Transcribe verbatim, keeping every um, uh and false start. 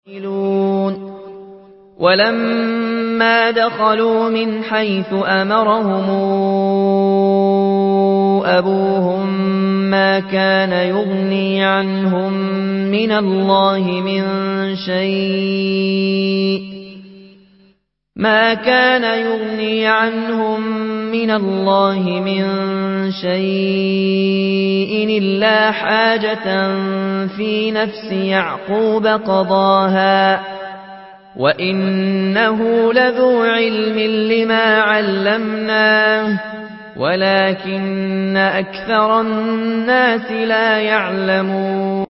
ولما دخلوا من حيث أمرهم أبوهم ما كان يغني عنهم من الله من شيء ما كان يغني عنهم من الله من شيء إلا حاجة في نفس يعقوب قضاها وإنه لذو علم لما علمناه ولكن أكثر الناس لا يعلمون